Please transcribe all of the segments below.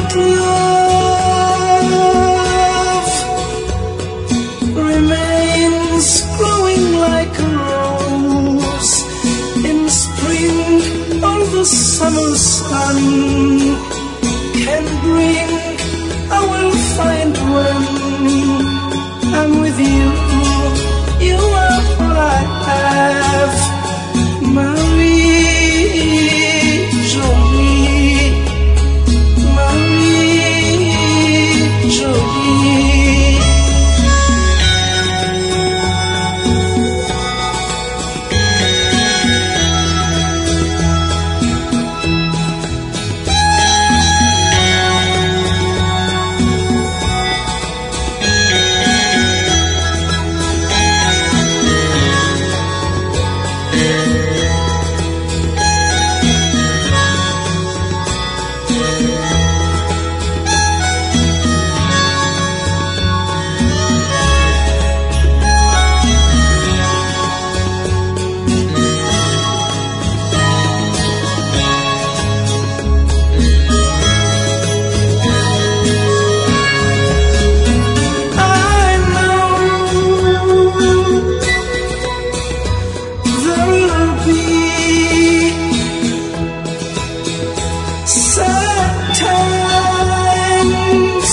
love remains growing like a rose in spring. All the summer sun can bring, I will find when I'm with you. You are what I have, Marie-Jolie, Marie-Jolie. Sometimes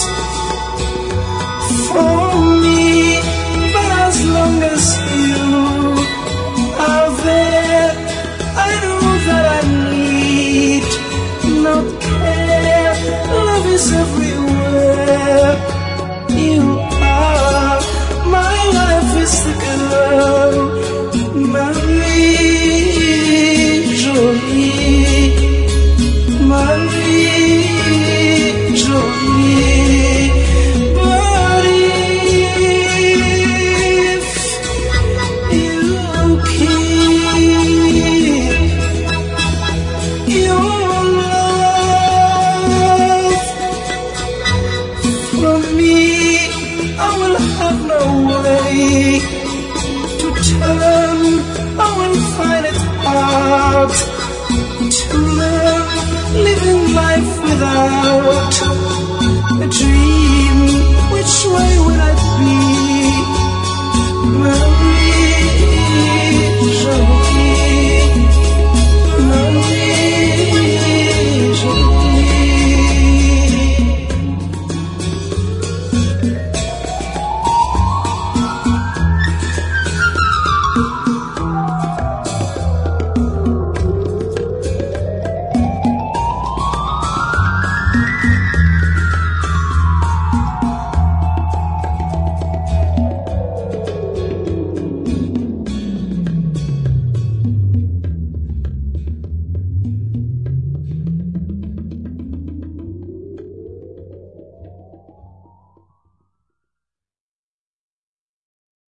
for me, but as long as you are there, I know that I need not care. Love is everywhere. You are my life, is the girl, Marie-Jolie, Marie-Jolie. But if you keep your love from me, I will have no way to turn. I will find it hard to learn living life without